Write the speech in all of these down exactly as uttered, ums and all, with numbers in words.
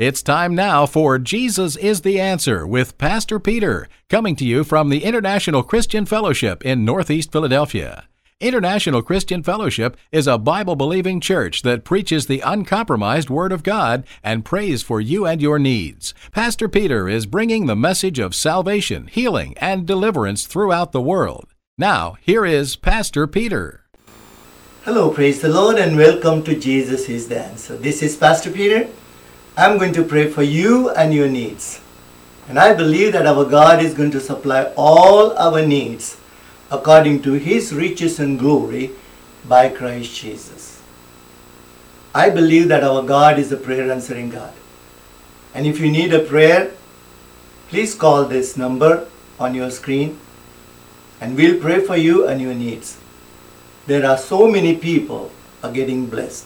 It's time now for Jesus is the Answer with Pastor Peter, coming to you from the International Christian Fellowship in Northeast Philadelphia. International Christian Fellowship is a Bible-believing church that preaches the uncompromised Word of God and prays for you and your needs. Pastor Peter is bringing the message of salvation, healing, and deliverance throughout the world. Now, here is Pastor Peter. Hello, praise the Lord, and welcome to Jesus is the Answer. This is Pastor Peter. I'm going to pray for you and your needs. And I believe that our God is going to supply all our needs according to His riches and glory by Christ Jesus. I believe that our God is a prayer answering God. And if you need a prayer, please call this number on your screen and we'll pray for you and your needs. There are so many people are getting blessed.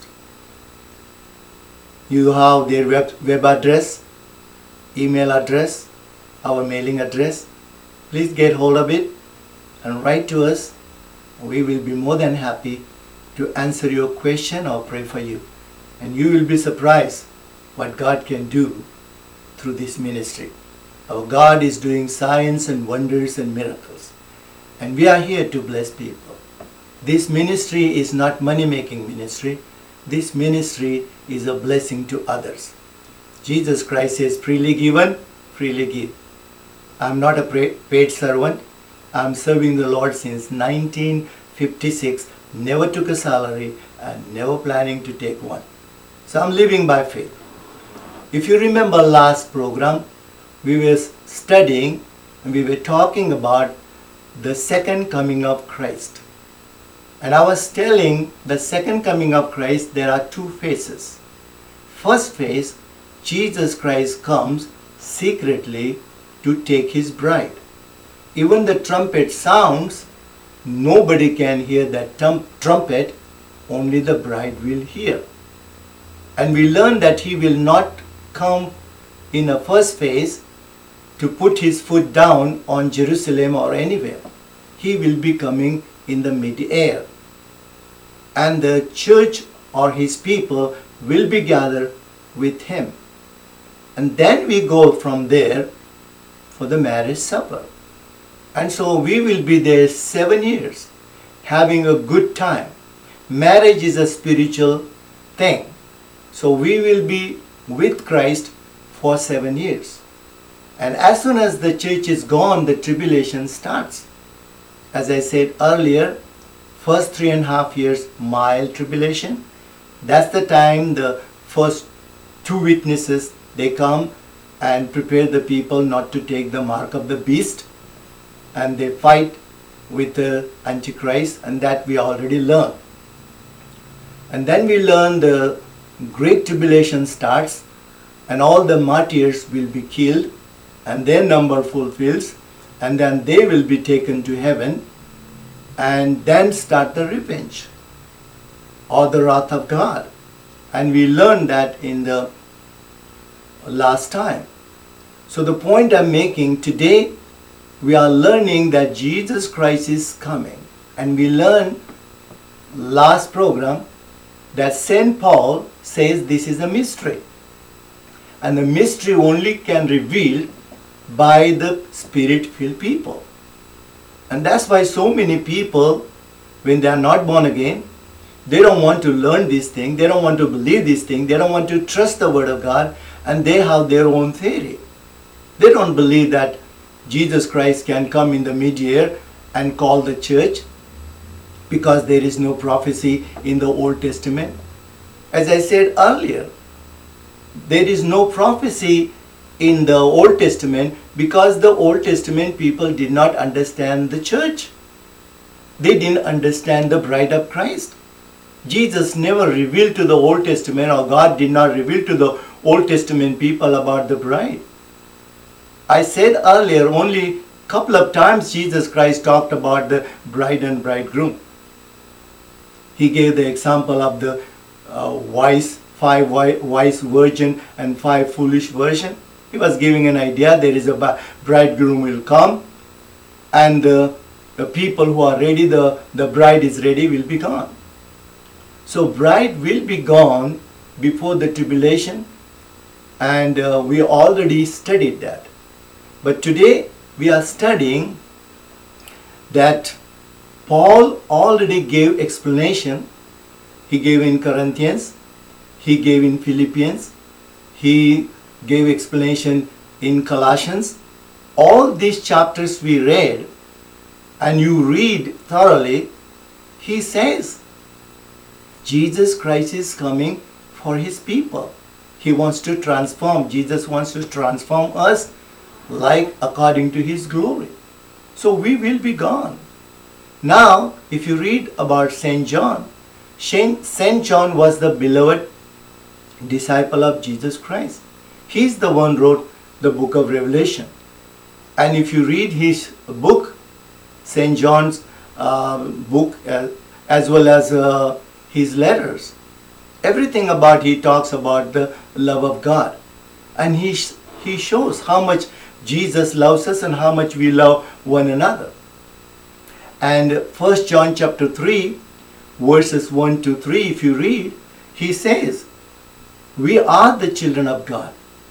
You have their web, web address, email address, our mailing address. Please get hold of it and write to us. We will be more than happy to answer your question or pray for you. And you will be surprised what God can do through this ministry. Our God is doing signs and wonders and miracles. And we are here to bless people. This ministry is not money-making ministry. This ministry is a blessing to others. Jesus Christ says, freely given, freely give. I'm not a paid servant. I'm serving the Lord since nineteen fifty-six, never took a salary and never planning to take one. So I'm living by faith. If you remember last program, we were studying and we were talking about the second coming of Christ. And I was telling the second coming of Christ, there are two phases. First phase, Jesus Christ comes secretly to take His bride. Even the trumpet sounds, nobody can hear that tum- trumpet, only the bride will hear. And we learn that He will not come in a first phase to put His foot down on Jerusalem or anywhere. He will be coming in the mid-air. And the church or His people will be gathered with Him. And then we go from there for the marriage supper. And so we will be there seven years, having a good time. Marriage is a spiritual thing. So we will be with Christ for seven years. And as soon as the church is gone, the tribulation starts. As I said earlier, first three and a half years, mild tribulation. That's the time the first two witnesses, they come and prepare the people not to take the mark of the beast. And they fight with the Antichrist, and that we already learned. And then we learn the great tribulation starts, and all the martyrs will be killed, and their number fulfills, and then they will be taken to heaven, and then start the revenge or the wrath of God. And we learned that in the last time. So the point I'm making today, we are learning that Jesus Christ is coming. And we learned last program that Saint Paul says this is a mystery. And the mystery only can reveal by the Spirit-filled people. And that's why so many people, when they are not born again, they don't want to learn this thing, they don't want to believe this thing, they don't want to trust the Word of God, and they have their own theory. They don't believe that Jesus Christ can come in the mid-year and call the church because there is no prophecy in the Old Testament. As I said earlier, there is no prophecy in the Old Testament because the Old Testament people did not understand the church. They didn't understand the bride of Christ. Jesus never revealed to the Old Testament, or God did not reveal to the Old Testament people about the bride. I said earlier, only a couple of times Jesus Christ talked about the bride and bridegroom. He gave the example of the uh, wise, five wise virgin and five foolish virgin. He was giving an idea, there is a bridegroom will come, and the, the people who are ready, the, the bride is ready, will be gone. So bride will be gone before the tribulation, and uh, we already studied that. But today we are studying that Paul already gave explanation. He gave in Corinthians, he gave in Philippians, he gave explanation in Colossians. All these chapters we read, and you read thoroughly, he says Jesus Christ is coming for his people. He wants to transform. Jesus wants to transform us like according to his glory. So we will be gone. Now, if you read about Saint John, Saint John was the beloved disciple of Jesus Christ. He's the one who wrote the book of Revelation. And if you read his book, Saint John's uh, book, uh, as well as uh, his letters, everything about he talks about the love of God. And he, he shows how much Jesus loves us and how much we love one another. And First John chapter three, verses one to three, if you read, he says, we are the children of God.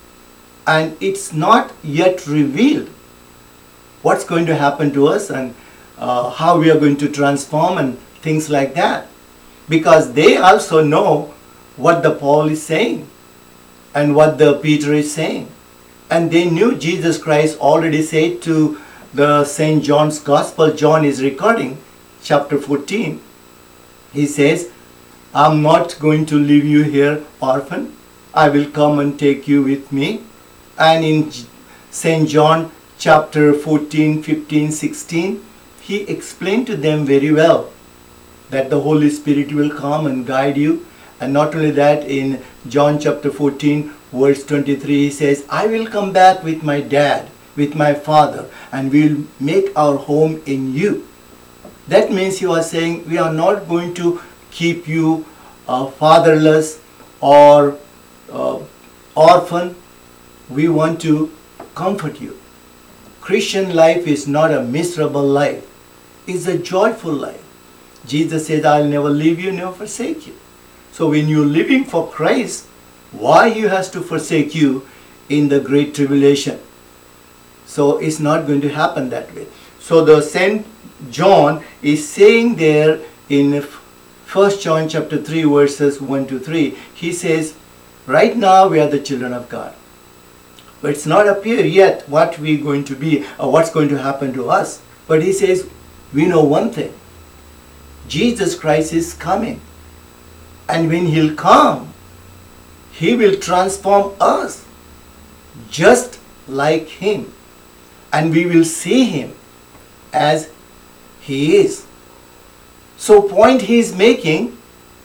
And it's not yet revealed what's going to happen to us and uh, how we are going to transform and things like that. Because they also know what the Paul is saying and what the Peter is saying. And they knew Jesus Christ already said to the Saint John's Gospel, John is recording, chapter fourteen. He says, I'm not going to leave you here orphan. I will come and take you with me. And in Saint John chapter fourteen, fifteen, sixteen, he explained to them very well that the Holy Spirit will come and guide you. And not only that, in John chapter fourteen, verse twenty-three, he says, I will come back with my dad, with my father, and we'll make our home in you. That means he was saying, we are not going to keep you uh, fatherless or uh, orphan. We want to comfort you. Christian life is not a miserable life. It's a joyful life. Jesus said, I'll never leave you, never forsake you. So when you're living for Christ, why he has to forsake you in the great tribulation? So it's not going to happen that way. So the Saint John is saying there in First John chapter three, verses one to three, he says, right now we are the children of God. But it's not appear yet what we're going to be or what's going to happen to us. But he says, we know one thing. Jesus Christ is coming. And when he'll come, he will transform us just like him. And we will see him as he is. So point he is making,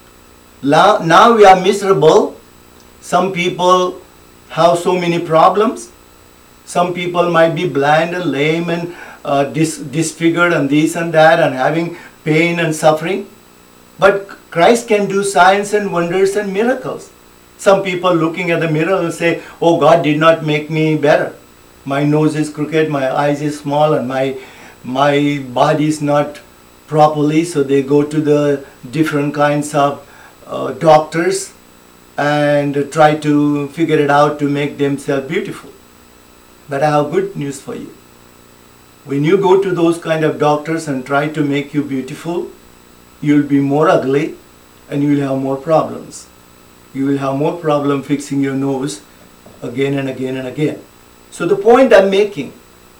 now we are miserable. Some people have so many problems. Some people might be blind and lame and uh, dis- disfigured and this and that and having pain and suffering. But Christ can do signs and wonders and miracles. Some people looking at the mirror will say, oh, God did not make me better. My nose is crooked, my eyes is small, and my, my body is not properly. So they go to the different kinds of uh, doctors and try to figure it out to make themselves beautiful. But I have good news for you. When you go to those kind of doctors and try to make you beautiful, you'll be more ugly and you will have more problems. You will have more problem fixing your nose again and again and again. So the point I'm making,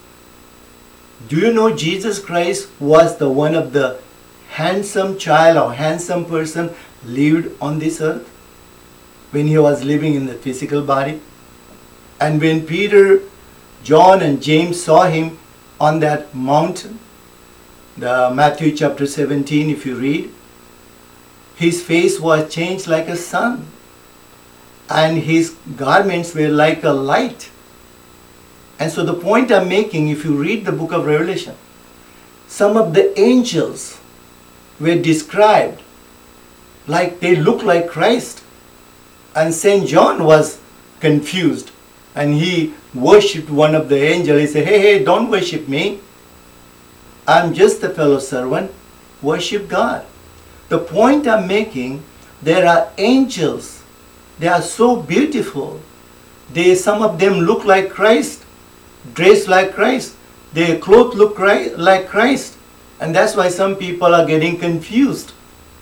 do you know Jesus Christ was the one of the handsome child or handsome person lived on this earth when he was living in the physical body? And when Peter, John and James saw him on that mountain, the Matthew chapter seventeen, if you read, his face was changed like a sun and his garments were like a light. And so the point I'm making, if you read the book of Revelation, some of the angels were described like they look like Christ. And Saint John was confused and he worshipped one of the angels. He said, hey, hey, don't worship me. I'm just a fellow servant. Worship God. The point I'm making, there are angels. They are so beautiful They, some of them look like Christ, dressed like Christ. Their clothes look Christ, like Christ. And that's why some people are getting confused.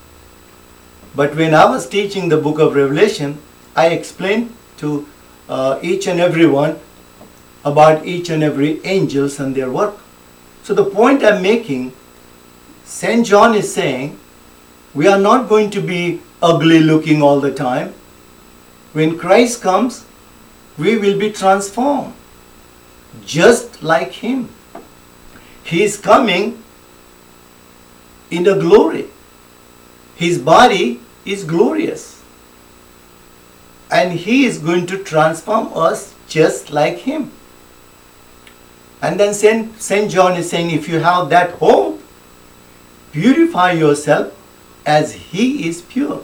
But when I was teaching the book of Revelation, I explained to uh, each and every one about each and every angels and their work. So the point I'm making, Saint John is saying, we are not going to be ugly looking all the time. When Christ comes, we will be transformed, just like Him. He is coming in the glory. His body is glorious. And He is going to transform us just like Him. And then Saint, Saint John is saying, if you have that hope, purify yourself as He is pure.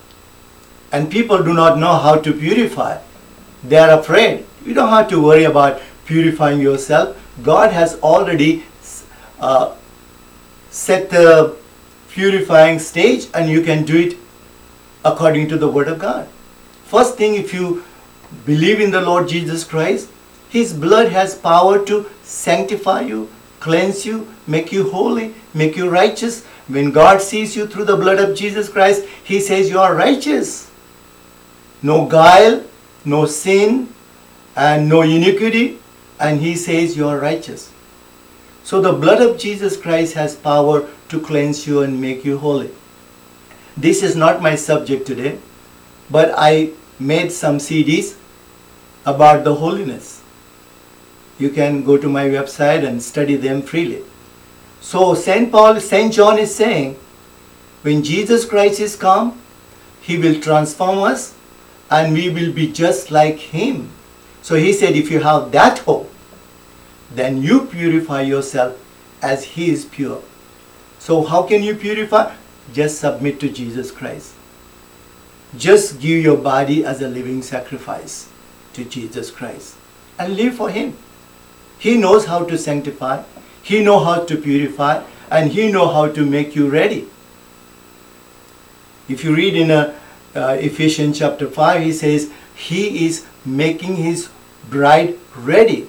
And people do not know how to purify. They are afraid. You don't have to worry about purifying yourself. God has already uh, set the purifying stage, and you can do it according to the Word of God. First thing, if you believe in the Lord Jesus Christ, His blood has power to sanctify you, cleanse you, make you holy, make you righteous. When God sees you through the blood of Jesus Christ, He says you are righteous. No guile, no sin, and no iniquity, and He says you are righteous. So the blood of Jesus Christ has power to cleanse you and make you holy. This is not my subject today, but I made some C Ds about the holiness. You can go to my website and study them freely. So Saint Paul, Saint John is saying, when Jesus Christ is come, He will transform us and we will be just like Him. So he said, if you have that hope, then you purify yourself as He is pure. So how can you purify? Just submit to Jesus Christ. Just give your body as a living sacrifice to Jesus Christ and live for Him. He knows how to sanctify, He knows how to purify, and He knows how to make you ready. If you read in a, uh, Ephesians chapter five, he says, He is making His bride ready.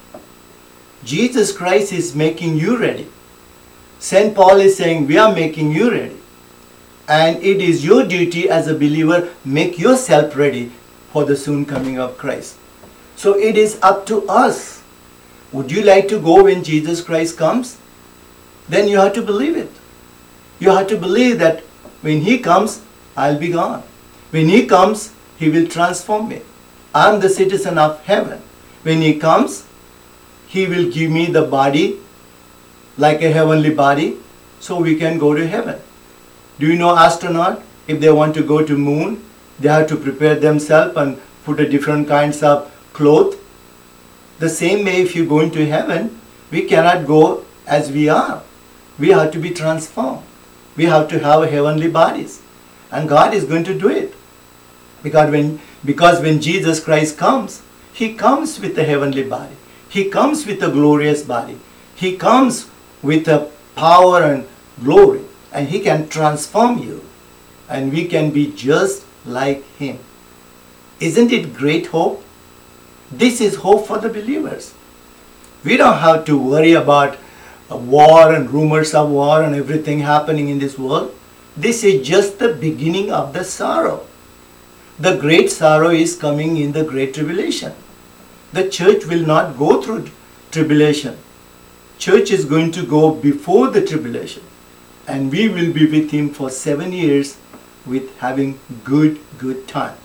Jesus Christ is making you ready. Saint Paul is saying, we are making you ready. And it is your duty as a believer, make yourself ready for the soon coming of Christ. So it is up to us. Would you like to go when Jesus Christ comes? Then you have to believe it. You have to believe that when He comes, I'll be gone. When He comes, He will transform me. I'm the citizen of heaven. When He comes, He will give me the body like a heavenly body so we can go to heaven. Do you know astronaut, if they want to go to moon, they have to prepare themselves and put a different kinds of clothes. The same way, if you go into heaven, we cannot go as we are. We have to be transformed. We have to have heavenly bodies. And God is going to do it. Because when, because when Jesus Christ comes, He comes with a heavenly body. He comes with a glorious body. He comes with a power and glory. And He can transform you. And we can be just like Him. Isn't it great hope? This is hope for the believers. We don't have to worry about a war and rumors of war and everything happening in this world. This is just the beginning of the sorrow. The great sorrow is coming in the great tribulation. The church will not go through tribulation. Church is going to go before the tribulation. And we will be with Him for seven years with having good, good time.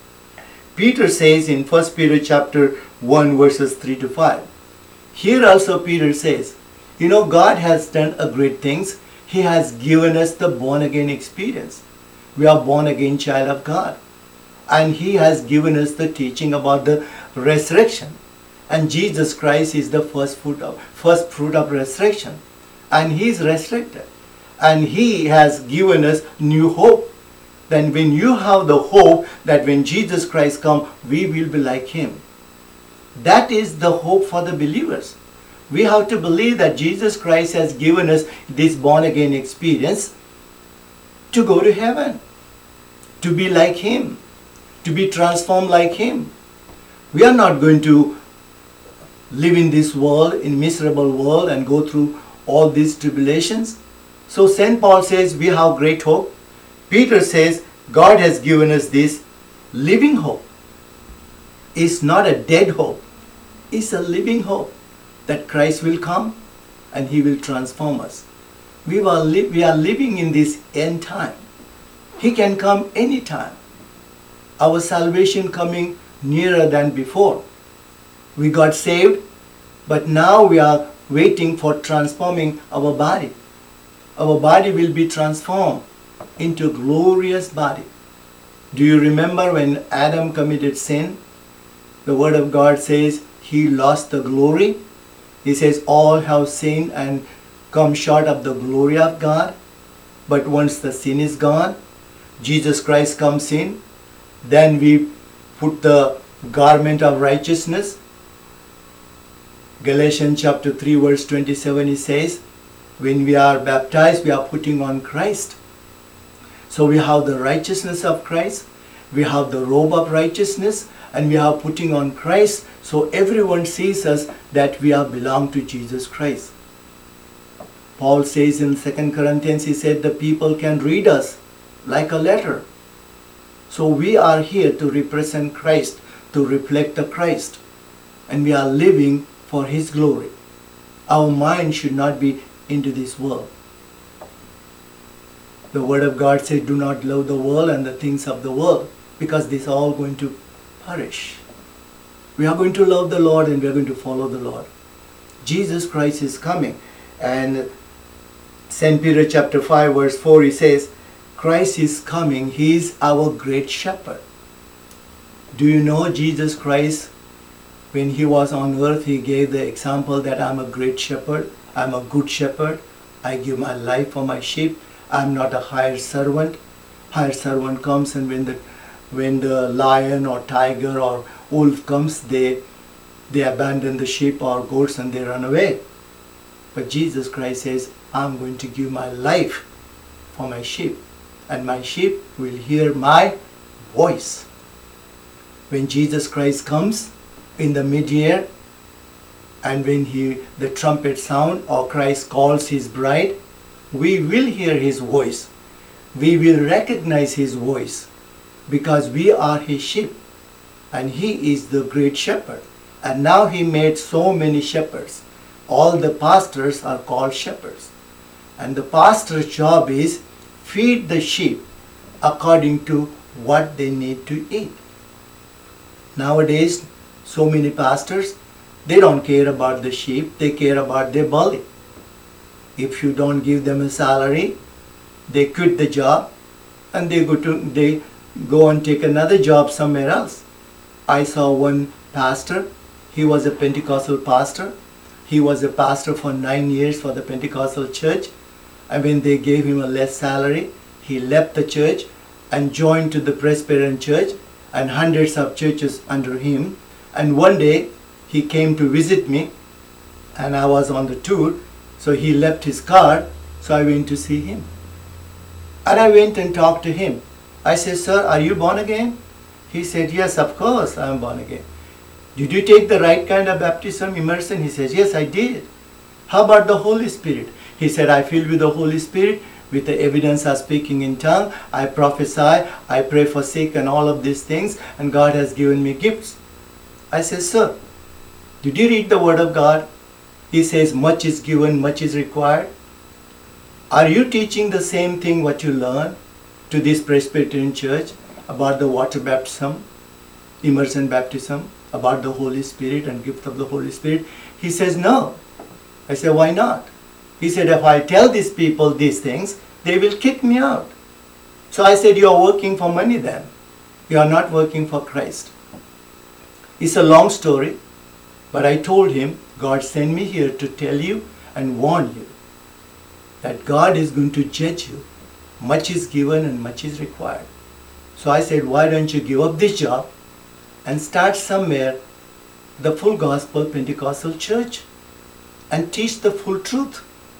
Peter says in First Peter chapter one verses three to five. Here also Peter says, you know, God has done a great things. He has given us the born again experience. We are born again child of God. And He has given us the teaching about the resurrection. And Jesus Christ is the first fruit of, first fruit of resurrection. And He is resurrected. And He has given us new hope. Then when you have the hope that when Jesus Christ comes, we will be like Him. That is the hope for the believers. We have to believe that Jesus Christ has given us this born again experience to go to heaven, to be like Him, to be transformed like Him. We are not going to live in this world, in miserable world, and go through all these tribulations. So Saint Paul says we have great hope. Peter says God has given us this living hope. It's not a dead hope. It's a living hope that Christ will come and He will transform us. We are, li- we are living in this end time. He can come anytime. Our salvation coming nearer than before. We got saved, but now we are waiting for transforming our body. Our body will be transformed into a glorious body. Do you remember when Adam committed sin? The Word of God says he lost the glory. He says all have sinned and come short of the glory of God. But once the sin is gone, Jesus Christ comes in, then we put the garment of righteousness. Galatians chapter three verse twenty-seven, it says, when we are baptized, we are putting on Christ. So we have the righteousness of Christ, we have the robe of righteousness, and we are putting on Christ, so everyone sees us that we are belong to Jesus Christ. Paul says in Second Corinthians, he said the people can read us like a letter. So we are here to represent Christ, to reflect the Christ, and we are living for His glory. Our mind should not be into this world. The Word of God says, do not love the world and the things of the world, because these are all going to perish. We are going to love the Lord and we are going to follow the Lord. Jesus Christ is coming. And Saint Peter chapter five verse four, he says, Christ is coming. He is our great shepherd. Do you know Jesus Christ, when He was on earth, He gave the example that I'm a great shepherd. I'm a good shepherd. I give my life for my sheep. I'm not a hired servant. Hired servant comes, and when the when the lion or tiger or wolf comes, they they abandon the sheep or goats and they run away. But Jesus Christ says, I'm going to give my life for my sheep, and my sheep will hear my voice. When Jesus Christ comes in the mid-year, and when he the trumpet sound or Christ calls His bride, we will hear His voice. We will recognize His voice, because we are His sheep, and He is the great shepherd. And now He made so many shepherds. All the pastors are called shepherds. And the pastor's job is feed the sheep according to what they need to eat. Nowadays, so many pastors, they don't care about the sheep, they care about their belly. If you don't give them a salary, they quit the job and they go to they go and take another job somewhere else. I saw one pastor, he was a Pentecostal pastor. He was a pastor for nine years for the Pentecostal church. And when they gave him a less salary, he left the church and joined to the Presbyterian church and hundreds of churches under him. And one day he came to visit me and I was on the tour. So he left his car, so I went to see him. And I went and talked to him. I said, sir, are you born again? He said, yes, of course I am born again. Did you take the right kind of baptism, immersion? He says, yes, I did. How about the Holy Spirit? He said, I filled with the Holy Spirit, with the evidence of speaking in tongue. I prophesy, I pray for sick and all of these things, and God has given me gifts. I said, sir, did you read the Word of God? He says, much is given, much is required. Are you teaching the same thing what you learned to this Presbyterian church about the water baptism, immersion baptism, about the Holy Spirit and gift of the Holy Spirit? He says, no. I said, why not? He said, if I tell these people these things, they will kick me out. So I said, you are working for money then. You are not working for Christ. It's a long story, but I told him, God sent me here to tell you and warn you that God is going to judge you. Much is given and much is required. So I said, why don't you give up this job and start somewhere the full gospel Pentecostal church and teach the full truth.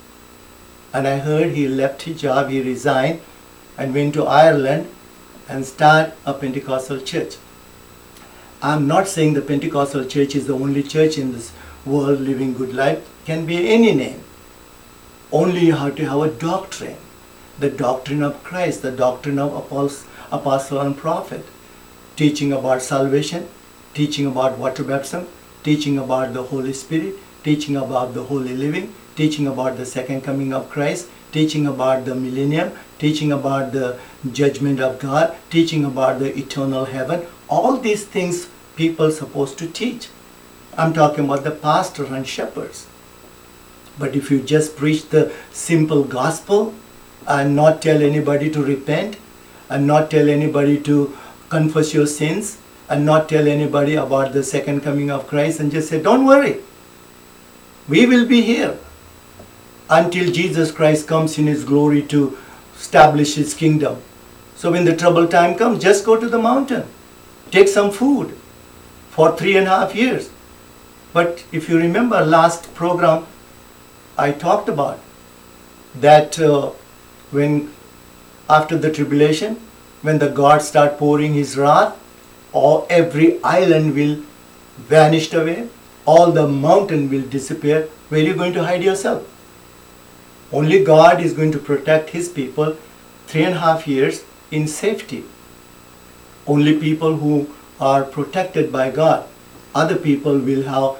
And I heard he left his job, he resigned and went to Ireland and started a Pentecostal church. I'm not saying the Pentecostal church is the only church in this world living good life. It can be any name. Only you have to have a doctrine. The doctrine of Christ, the doctrine of apostle and prophet. Teaching about salvation, teaching about water baptism, teaching about the Holy Spirit, teaching about the holy living, teaching about the second coming of Christ, teaching about the millennium, teaching about the judgment of God, teaching about the eternal heaven. All these things people are supposed to teach. I'm talking about the pastor and shepherds. But if you just preach the simple gospel and not tell anybody to repent, and not tell anybody to confess your sins, and not tell anybody about the second coming of Christ, and just say, don't worry, we will be here until Jesus Christ comes in his glory to establish his kingdom. So when the trouble time comes, just go to the mountain, take some food for three and a half years. But if you remember last program, I talked about that uh, when after the tribulation, when the God start pouring his wrath, all every island will vanish away, all the mountain will disappear. Where are you going to hide yourself? Only God is going to protect his people three and a half years in safety. Only people who are protected by God. Other people will have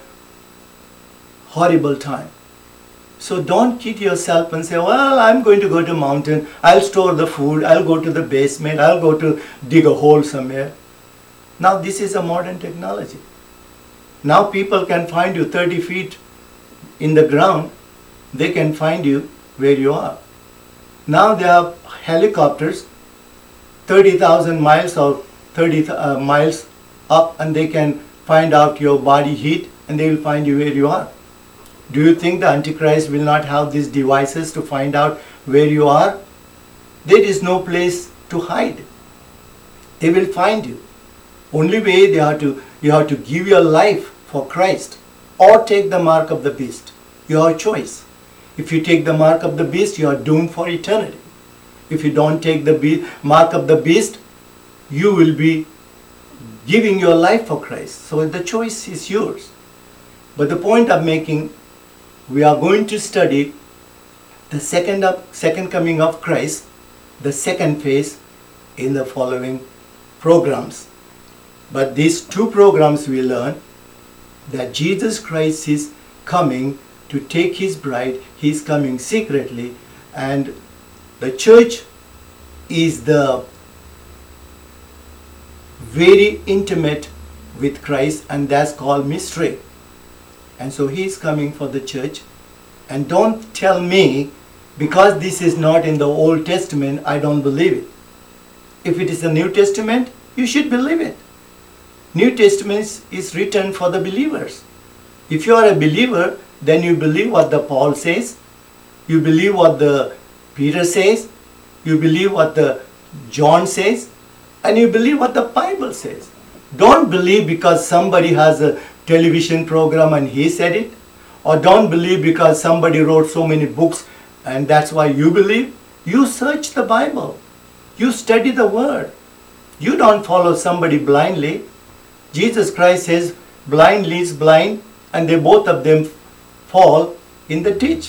horrible time. So don't kid yourself and say, well, I'm going to go to mountain, I'll store the food, I'll go to the basement, I'll go to dig a hole somewhere. Now this is a modern technology. Now people can find you thirty feet in the ground, they can find you where you are. Now there are helicopters thirty thousand miles or thirty uh, miles up, and they can find out your body heat and they will find you where you are. Do you think the Antichrist will not have these devices to find out where you are? There is no place to hide. They will find you. Only way they have to, you have to give your life for Christ or take the mark of the beast. Your choice. If you take the mark of the beast, you are doomed for eternity. If you don't take the be- mark of the beast, you will be giving your life for Christ. So the choice is yours. But the point I'm making, we are going to study the second, of, second coming of Christ, the second phase, in the following programs. But these two programs we learn that Jesus Christ is coming to take his bride. He is coming secretly, and the church is the very intimate with Christ, and that's called mystery. And so he is coming for the church. And don't tell me, because this is not in the Old Testament, I don't believe it. If it is the New Testament, you should believe it. New Testament is written for the believers. If you are a believer, then you believe what the Paul says, you believe what the Peter says, you believe what the John says, and you believe what the Bible says. Don't believe because somebody has a television program and he said it, or don't believe because somebody wrote so many books and that's why you believe. You search the Bible. You study the Word. You don't follow somebody blindly. Jesus Christ says, blind leads blind, and they both of them fall in the ditch.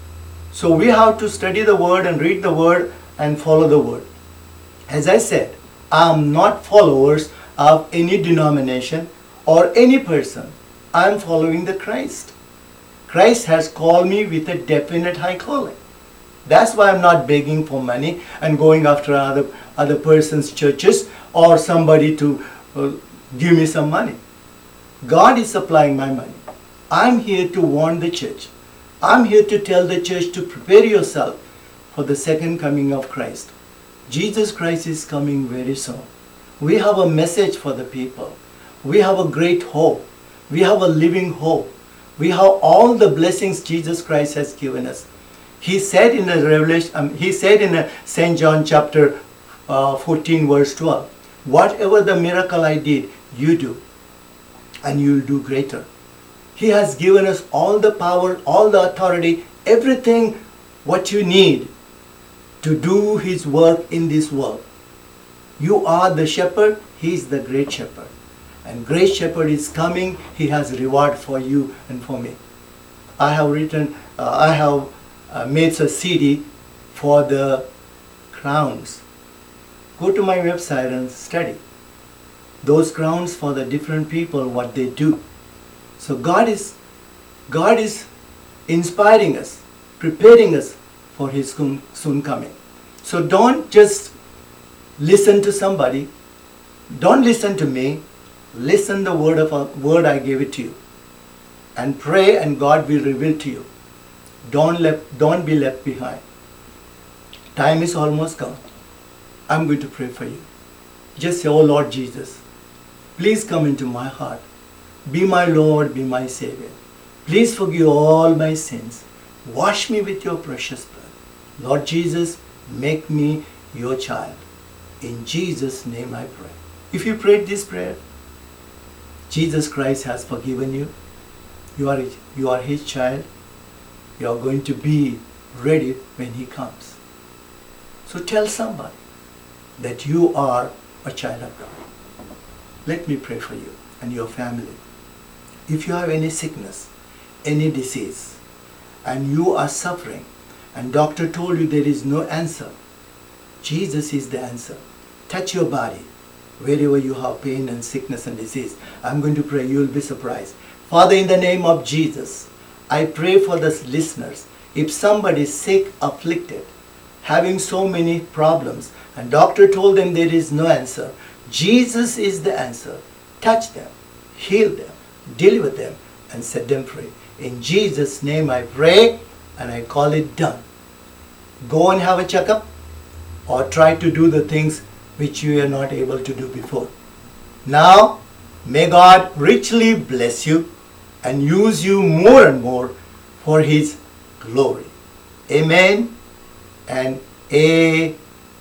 So we have to study the Word and read the Word and follow the Word. As I said, I am not followers of any denomination or any person. I am following the Christ. Christ has called me with a definite high calling. That's why I'm not begging for money and going after other, other person's churches or somebody to uh, give me some money. God is supplying my money. I'm here to warn the church. I'm here to tell the church to prepare yourself for the second coming of Christ. Jesus Christ is coming very soon. We have a message for the people. We have a great hope. We have a living hope. We have all the blessings Jesus Christ has given us. He said in the Revelation, um, he said in Saint John chapter uh, fourteen, verse twelve, whatever the miracle I did, you do, and you will do greater. He has given us all the power, all the authority, everything what you need to do his work in this world. You are the shepherd, he is the great shepherd. And Great Shepherd is coming. He has a reward for you and for me. I have written, uh, I have uh, made a C D for the crowns. Go to my website and study those crowns for the different people, what they do. So God is, God is inspiring us, preparing us for His soon, soon coming. So don't just listen to somebody. Don't listen to me. Listen the word of a word I gave it to you, and pray, and God will reveal to you. Don't left, don't be left behind. Time is almost gone. I'm going to pray for you. Just say, "Oh Lord Jesus, please come into my heart. Be my Lord, be my Savior. Please forgive all my sins. Wash me with your precious blood. Lord Jesus, make me your child. In Jesus' name I pray." If you prayed this prayer, Jesus Christ has forgiven you. You are, you are His child. You are going to be ready when He comes. So tell somebody that you are a child of God. Let me pray for you and your family. If you have any sickness, any disease, and you are suffering, and doctor told you there is no answer, Jesus is the answer. Touch your body wherever you have pain and sickness and disease. I'm going to pray. You will be surprised. Father, in the name of Jesus, I pray for the listeners. If somebody is sick, afflicted, having so many problems, and doctor told them there is no answer, Jesus is the answer. Touch them, heal them, deliver them, and set them free. In Jesus' name I pray, and I call it done. Go and have a checkup, or try to do the things which you were not able to do before. Now, may God richly bless you and use you more and more for His glory. Amen and amen.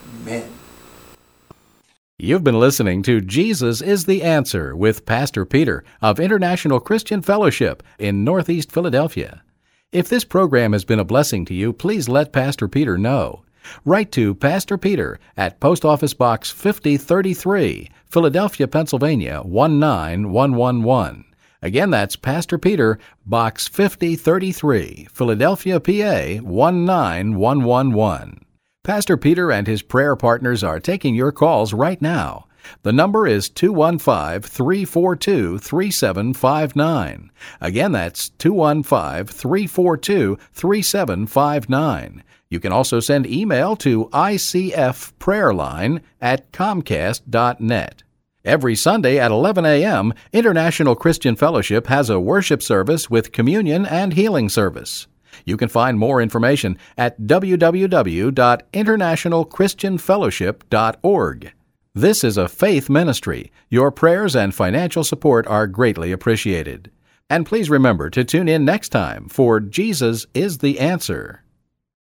You've been listening to Jesus is the Answer with Pastor Peter of International Christian Fellowship in Northeast Philadelphia. If this program has been a blessing to you, please let Pastor Peter know. Write to Pastor Peter at Post Office Box fifty thirty-three, Philadelphia, Pennsylvania one nine one one one. Again, that's Pastor Peter, Box fifty thirty-three, Philadelphia, P A one nine one one one. Pastor Peter and his prayer partners are taking your calls right now. The number is two one five, three four two, three seven five nine. Again, that's two one five, three four two, three seven five nine. You can also send email to I C F prayerline at comcast dot net. Every Sunday at eleven a.m., International Christian Fellowship has a worship service with communion and healing service. You can find more information at w w w dot international christian fellowship dot org. This is a faith ministry. Your prayers and financial support are greatly appreciated. And please remember to tune in next time for Jesus is the Answer.